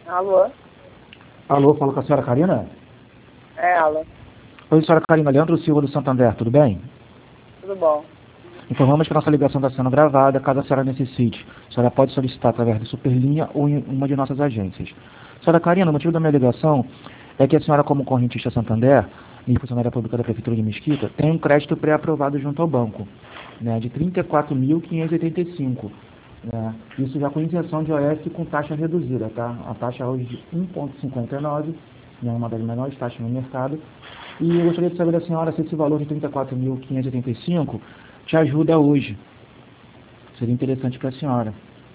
Alô? Alô, falo com a senhora Karina? É ela. Oi, senhora Karina, Leandro Silva do Santander, tudo bem? Tudo bom? Informamos que nossa ligação está sendo gravada, caso a senhora necessite. A senhora pode solicitar através da Superlinha ou em uma de nossas agências. Senhora Karina, o motivo da minha ligação é que a senhora, como correntista Santander e funcionária pública da Prefeitura de Mesquita, tem um crédito pré-aprovado junto ao banco, né, de R$ 34.585. Né? Isso já com isenção de OF com taxa reduzida, tá? A taxa hoje de 1,59, né, uma das menores taxas no mercado. E eu gostaria de saber da senhora se esse valor de R$ 34.585 te ajuda hoje. Seria interessante para a senhora.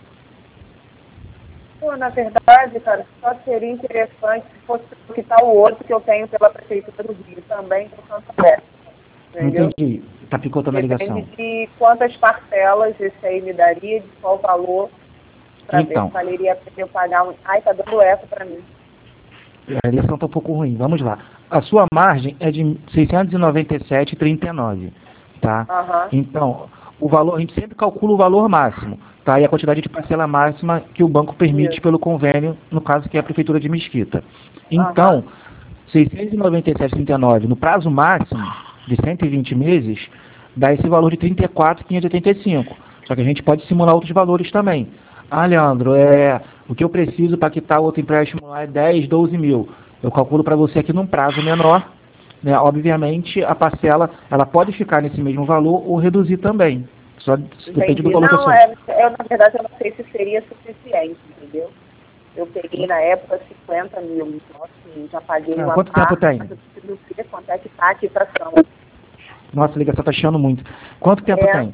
Pô, na verdade, cara, só seria interessante se fosse quitar o outro que eu tenho pela Prefeitura do Rio, também por Santander. Não Entendeu? entendi. Tá picotando a ligação. Depende de quantas parcelas esse aí me daria, de qual valor, para ver Então, se valeria a pena eu pagar um. Ai, tá dando eco para mim. a ligação está um pouco ruim. Vamos lá. A sua margem é de 697,39, tá? Aham. Então, o valor, a gente sempre calcula o valor máximo, tá? E a quantidade de parcela máxima que o banco permite Isso. pelo convênio, no caso que é a Prefeitura de Mesquita. Então, 697,39 no prazo máximo de 120 meses, dá esse valor de 34.585. Só que a gente pode simular outros valores também. Ah, Leandro, o que eu preciso para quitar o outro empréstimo lá é 10, 12 mil. Eu calculo para você aqui num prazo menor, né? Obviamente, a parcela ela pode ficar nesse mesmo valor ou reduzir também. Só depende do valor que Não, você... na verdade, eu não sei se seria suficiente, entendeu? Eu peguei na época 50 mil, então assim, já paguei uma Quanto tempo parte, tem? mas eu preciso ver quanto é que está a quitação. Nossa, a ligação está chiando muito. Quanto tempo tem?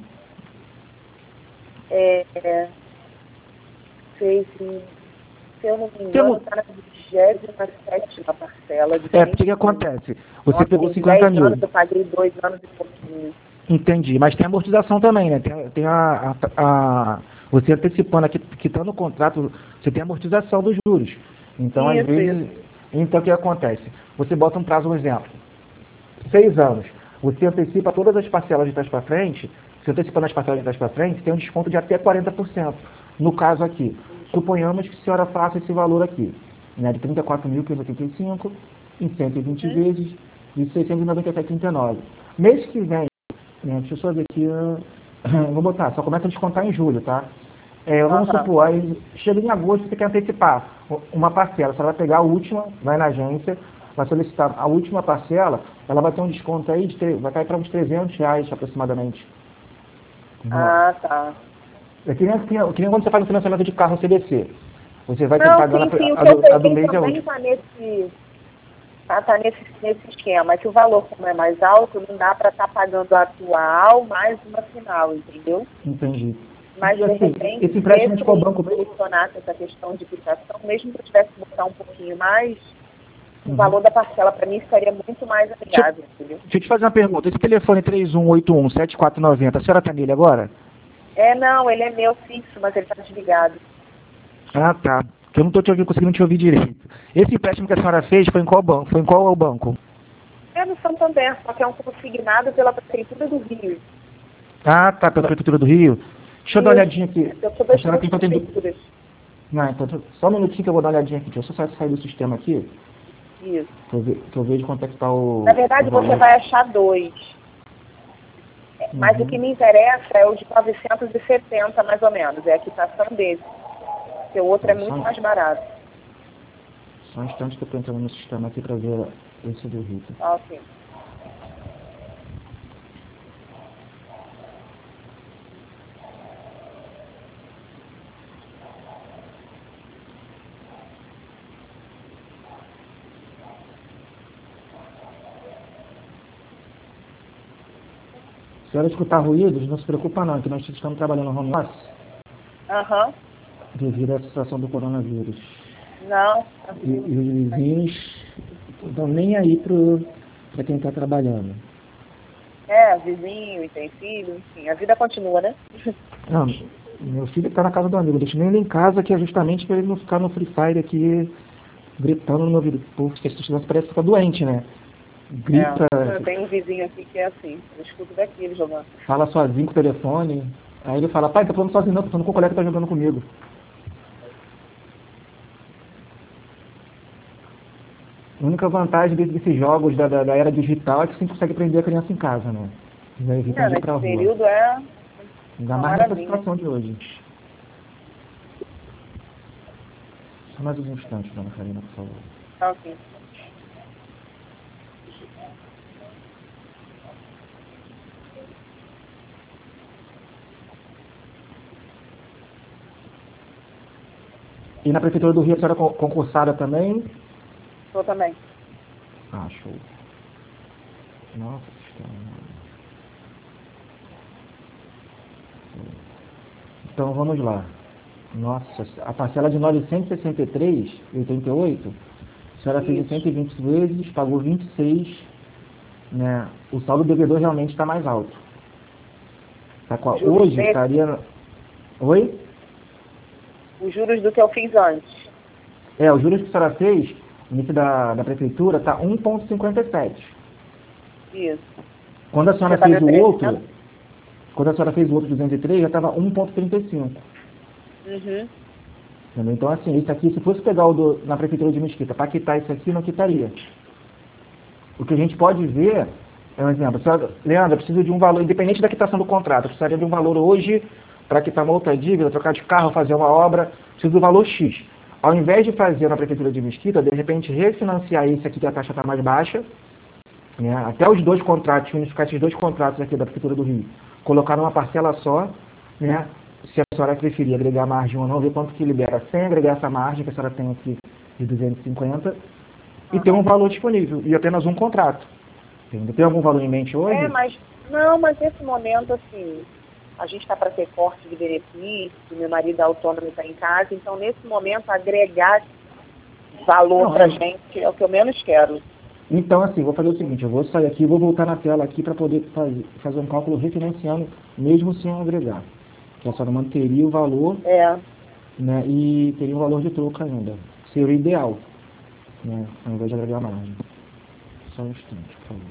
Se eu não me engano, está na 27ª parcela. De Porque o que acontece? Você pegou 50 10 mil. anos, eu paguei 2 anos e pouquinho. Entendi, mas tem amortização também, né? Tem você antecipando aqui, quitando o contrato, você tem amortização dos juros. Então, às vezes, então o que acontece? Você bota um prazo, um exemplo, 6 anos. Você antecipa todas as parcelas de trás para frente, se antecipando as parcelas de trás para frente, tem um desconto de até 40%. No caso aqui, suponhamos que a senhora faça esse valor aqui, né, de 34.585 em 120 vezes de 697,39. Mês que vem, deixa eu só ver aqui, vou botar, só começa a descontar em julho, tá? Vamos supor, aí chega em agosto, você quer antecipar uma parcela, você vai pegar a última, vai na agência, vai solicitar a última parcela, ela vai ter um desconto aí, vai cair para uns R$ 300 aproximadamente. Ah, tá. É que nem quando você faz um financiamento de carro CDC. Você vai ter Não, pagando sim, o que eu a do peguei mês é também útil. tá nesse esquema, é que o valor, como é mais alto, não dá para estar pagando a atual mais uma final, entendeu? Entendi. Mas, E, de assim, repente, esse empréstimo de qual se banco mesmo? solucionasse essa questão de quitação, mesmo que eu tivesse que botar um pouquinho mais, o valor da parcela para mim ficaria muito mais amigável, entendeu? Deixa eu te fazer uma pergunta. Esse telefone 3181-7490, a senhora está nele agora? Não, ele é meu fixo, mas ele está desligado. Ah, tá. Porque eu não estou conseguindo te ouvir direito. Esse empréstimo que a senhora fez foi em qual banco? Foi em qual banco? É no Santander, só que é um consignado pela Prefeitura do Rio. Ah, tá, pela Prefeitura do Rio. Deixa eu dar uma olhadinha aqui. A senhora tem prefeituras. Não, então, só um minutinho que eu vou dar uma olhadinha aqui. Deixa eu só sair do sistema aqui. Isso. Que eu vejo quanto é que está o... Na verdade, você vai achar dois. Mas o que me interessa é o de 970, mais ou menos. É a quitação desse. Porque o outro é muito mais barato. Só um instante que eu estou entrando no sistema aqui para ver esse do Rio. Ok. Se ela escutar ruídos, não se preocupa não, que nós estamos trabalhando no home office. Devido à situação do coronavírus. Não. E os vizinhos não estão nem aí para quem está trabalhando. Vizinho, e tem filho, enfim, a vida continua, né? Não, meu filho está na casa do amigo, deixa nem ele em casa, que é justamente para ele não ficar no Free Fire aqui, gritando no meu ouvido. Pô, se você parece ficar doente, né? Grita. Eu tenho um vizinho aqui que é assim, eu escuto daqui ele jogando. Fala sozinho com o telefone. Aí ele fala, pai, tá falando sozinho não, tô falando com o colega que tá jogando comigo. A única vantagem desses jogos da era digital é que você consegue prender a criança em casa, né? Já evita de ir pra Nesse rua. período é Ainda uma mais nessa maravilha. situação de hoje. Só mais um instante, dona Karina, por favor. Tá ok. E na Prefeitura do Rio, a senhora é concursada também? Sou também. Ah, show. Nossa, então vamos lá. Nossa, a parcela de 963,88, a senhora fez em 120 vezes, pagou 26, né? O saldo devedor realmente está mais alto. Tá com hoje estaria... Oi? Os juros do que eu fiz antes. Os juros que a senhora fez, no início da prefeitura, está 1,57. Isso. Quando a senhora fez o outro, quando a senhora fez o outro 203, já estava 1,35. Uhum. Então, assim, isso aqui, se fosse pegar na prefeitura de Mesquita, para quitar isso aqui, não quitaria. O que a gente pode ver, é um exemplo, Leandro, eu preciso de um valor, independente da quitação do contrato, eu precisaria de um valor hoje para quitar uma outra dívida, trocar de carro, fazer uma obra, preciso do valor X. Ao invés de fazer na prefeitura de Mesquita, de repente refinanciar esse aqui que a taxa está mais baixa, né, até os dois contratos, unificar esses dois contratos aqui da prefeitura do Rio, colocar numa parcela só, né, se a senhora preferir agregar margem ou não, ver quanto que libera sem agregar essa margem que a senhora tem aqui de 250 e ter um valor disponível e apenas um contrato. Tem algum valor em mente hoje? Mas nesse momento, assim, a gente está para ter corte de benefício, meu marido autônomo está em casa, então nesse momento agregar valor para a gente é o que eu menos quero. Então, assim, vou fazer o seguinte, eu vou sair aqui, vou voltar na tela aqui para poder fazer um cálculo refinanciando, mesmo sem agregar. Que a senhora manteria o valor, né, e teria um valor de troco ainda. Seria o ideal, né, ao invés de agregar margem. Só um instante, por favor.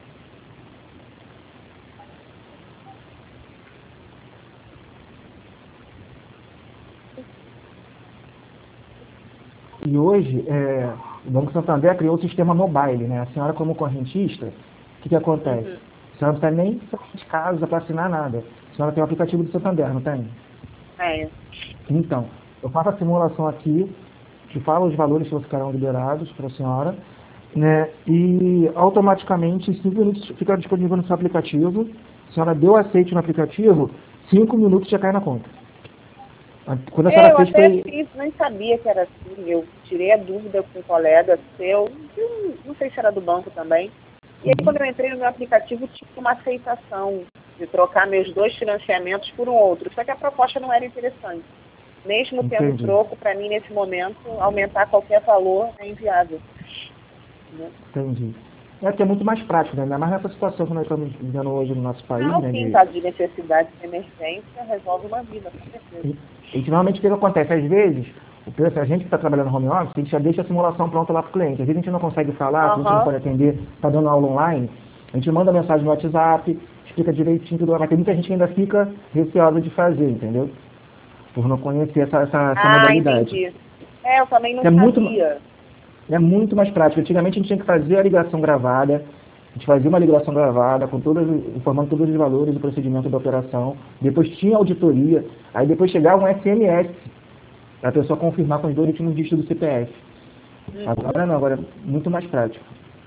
E hoje, o Banco Santander criou o sistema mobile, né? A senhora, como correntista, o que acontece? A senhora não precisa nem sair de casa para assinar nada. A senhora tem o aplicativo do Santander, não tem? Então, eu faço a simulação aqui, que fala os valores que ficarão liberados para a senhora, né? E automaticamente, em 5 minutos, fica disponível no seu aplicativo. A senhora deu aceite no aplicativo, 5 minutos já cai na conta. Quando a senhora fez, fiz, nem sabia que era assim. Eu tirei a dúvida com um colega seu, não sei se era do banco também. E aí, quando eu entrei no meu aplicativo, tinha uma aceitação de trocar meus 2 financiamentos por um outro. Só que a proposta não era interessante. Mesmo tendo troco, para mim, nesse momento, aumentar qualquer valor é inviável. Entendi. Que é muito mais prático, né? Ainda mais nessa situação que nós estamos vivendo hoje no nosso país, né? Em caso de necessidade de emergência, resolve uma vida, com certeza. E normalmente o que acontece? Às vezes, a gente que está trabalhando no home office, a gente já deixa a simulação pronta lá para o cliente. Às vezes a gente não consegue falar, a gente não pode atender, está dando aula online, a gente manda mensagem no WhatsApp, explica direitinho tudo, mas tem muita gente que ainda fica receosa de fazer, entendeu? Por não conhecer essa modalidade. Entendi. Eu também não sabia. É muito mais prático. Antigamente a gente tinha que fazer a ligação gravada, a gente fazia uma ligação gravada, informando todos os valores do procedimento da operação, depois tinha auditoria, aí depois chegava um SMS, para a pessoa confirmar com os 2 últimos dígitos do CPF. Agora não, agora é muito mais prático.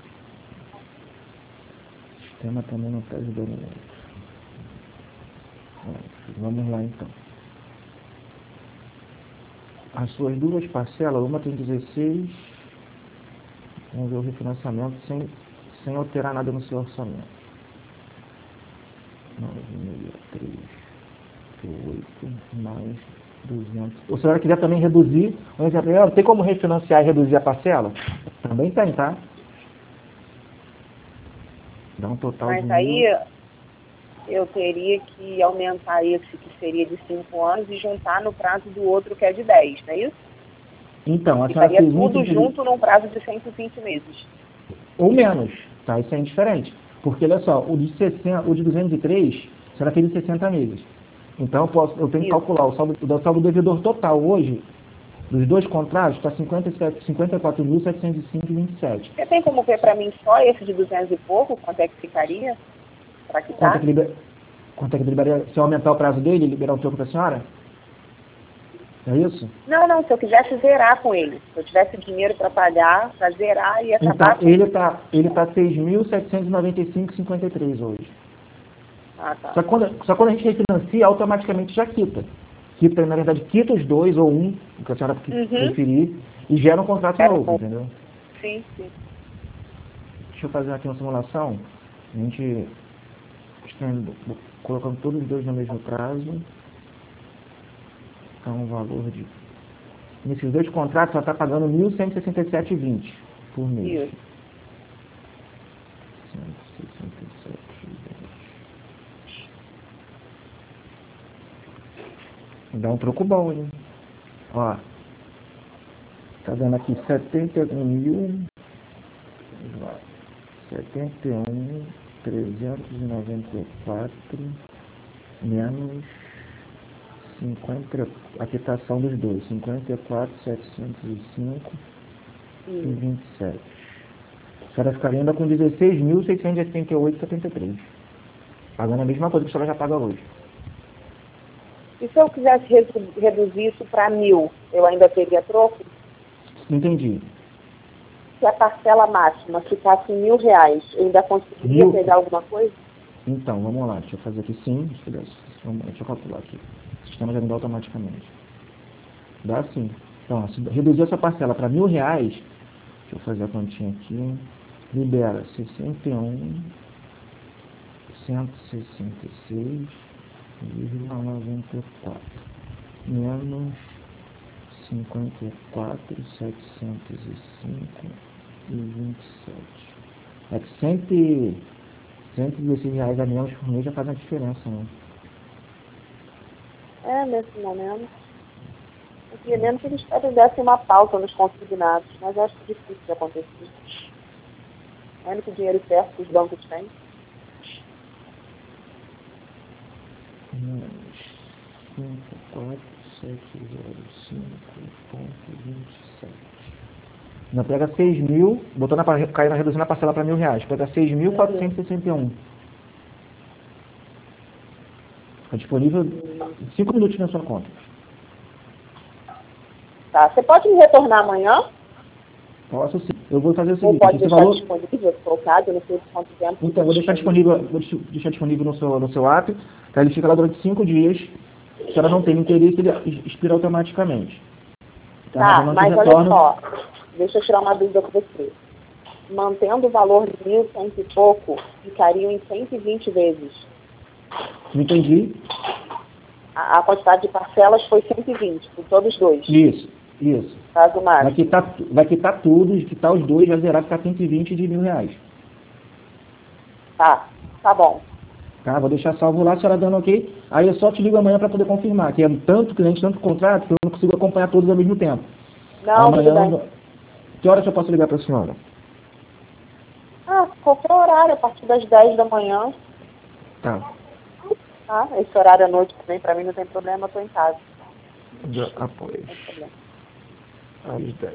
O sistema também não está ajudando muito. Vamos lá então. As suas 2 parcelas, uma tem 16, vamos ver o refinanciamento sem alterar nada no seu orçamento. 9.338 mais 200. Se a senhora quiser também reduzir, por exemplo, tem como refinanciar e reduzir a parcela? Também tem, tá? Dá um total de... Mas aí eu teria que aumentar esse que seria de 5 anos e juntar no prazo do outro que é de 10, não é isso? Então, a senhora fez tudo junto num prazo de 120 meses. Ou menos, tá? Isso é indiferente. Porque, olha só, o de 203, a senhora fez em 60 meses. Então, eu tenho que calcular o saldo devedor total hoje, Dos dois contratos, está 54.705,27. Você tem como ver para mim só esse de 200 e pouco? Quanto é que ficaria? Para quitar? Quanto é que liberaria? Se eu aumentar o prazo dele, liberar um pouco para a senhora? É isso? Não, se eu quisesse zerar com ele. Se eu tivesse dinheiro para pagar, para zerar e acabar então, ele tá 6.795,53 hoje. Ah, tá. Só quando a gente refinancia, automaticamente já quita. Na verdade, quita os dois ou um, o que a senhora preferir, e gera um contrato novo, entendeu? Sim, sim. Deixa eu fazer aqui uma simulação. A gente colocando todos os dois no mesmo prazo. Então, o valor de... Nesses dois contratos, ela está pagando 1.167,20 por mês. Isso. 167,20. Dá um troco bom, hein? Ó. Tá dando aqui 71.394 menos 50, a quitação dos dois, 54.705,27. A senhora ficaria ainda com 16.688,73. Pagando a mesma coisa que a senhora já paga hoje. E se eu quisesse reduzir isso para 1.000, eu ainda teria troco? Entendi. Se a parcela máxima ficasse em R$1.000, eu ainda conseguiria pegar alguma coisa? Então, vamos lá. Deixa eu fazer aqui sim. Deixa eu calcular aqui. O sistema já me dá automaticamente. Dá sim. Então, se reduzir essa parcela para R$1.000, deixa eu fazer a continha aqui. Libera 61.166,94 menos 54.705,27. É que R$116 a menos por mês já faz uma diferença, né? Nesse momento. Eu queria mesmo que eles dessem uma pauta nos consignados, mas eu acho difícil de acontecer. É o único dinheiro certo que os bancos têm. Menos 54.705,27. Não, pega 6.000, caiu reduzindo a parcela para R$1.000. Pega 6.461. Fica disponível 5 minutos na sua conta. Tá, você pode me retornar amanhã? Posso sim. Eu vou fazer o seguinte. Ou pode deixar disponível, colocado, eu não sei quanto tempo. Então, vou deixar disponível no seu app, tá? Ele fica lá durante 5 dias. Se a senhora não tem interesse, ele expira automaticamente. Tá, mas olha só, deixa eu tirar uma dúvida com você. Mantendo o valor de 1.100 e pouco, ficariam em 120 vezes. Não entendi. A quantidade de parcelas foi 120, por todos os dois. Isso. Caso máximo. Vai quitar tudo, quitar os dois, vai zerar, ficar 120 de R$1.000. Tá bom. Tá, vou deixar salvo lá, a senhora dando ok. Aí eu só te ligo amanhã para poder confirmar, que é tanto cliente, tanto contrato, que eu não consigo acompanhar todos ao mesmo tempo. Não, amanhã, tudo bem. Que horas eu posso ligar para a senhora? Qualquer horário, a partir das 10 da manhã. Tá. Esse horário à noite também, para mim não tem problema, eu estou em casa. Após. Às 10.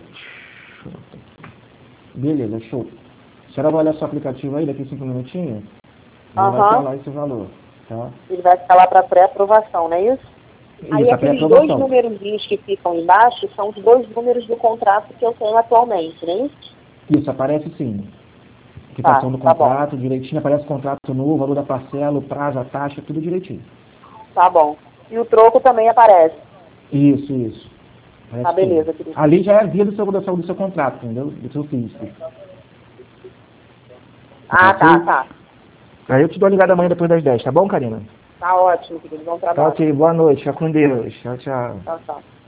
Beleza, show. A senhora vai olhar seu aplicativo aí daqui 5 minutinhos? Vai falar esse valor, tá? Ele vai ficar lá para pré-aprovação, não é isso? Aí aqueles dois numerozinhos que ficam embaixo são os dois números do contrato que eu tenho atualmente, não é isso? Isso, aparece sim. Quitação do contrato, direitinho, aparece o contrato novo, o valor da parcela, o prazo, a taxa, tudo direitinho. Tá bom. E o troco também aparece? Isso. Tá, beleza, querido. Ali já é a via do seu contrato, entendeu? Do seu físico. Tá. Aí eu te dou uma ligada amanhã depois das 10, tá bom, Karina? Tá ótimo, querido. Bom trabalho. Tá ok, boa noite. Fica com Deus. Tchau. Tchau.